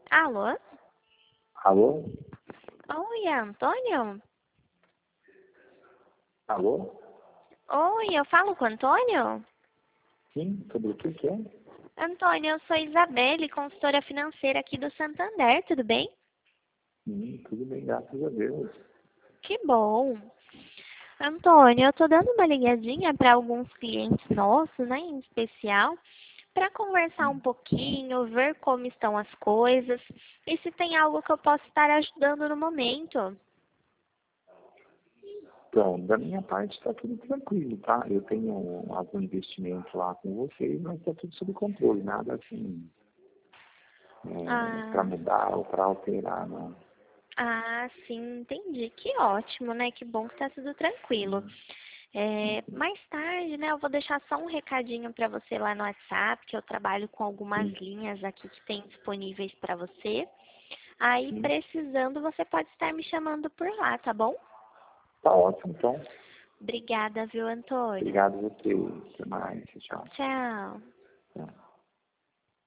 Alô? Alô? Oi, Antônio? Alô? Oi, eu falo com o Antônio? Sim, sobre o que é? Antônio, eu sou Isabelle, consultora financeira aqui do Santander, tudo bem? Tudo bem, graças a Deus. Que bom. Antônio, eu tô dando uma ligadinha para alguns clientes nossos, né, em especial, para conversar um pouquinho, ver como estão as coisas e se tem algo que eu possa estar ajudando no momento. Então, da minha parte está tudo tranquilo, tá? Eu tenho algum investimento lá com vocês, mas está tudo sob controle, nada assim para Ah, mudar ou para alterar, não. sim, entendi. Que ótimo, né? Que bom que tá tudo tranquilo. Mais tarde, né, eu vou deixar só um recadinho para você lá no WhatsApp, que eu trabalho com algumas Sim, linhas aqui que tem disponíveis para você. Aí, sim. precisando, você pode estar me chamando por lá, tá bom? Tá ótimo, então. Obrigada, viu, Antônio? Obrigado a você. Até mais. Tchau. Tchau. Tchau.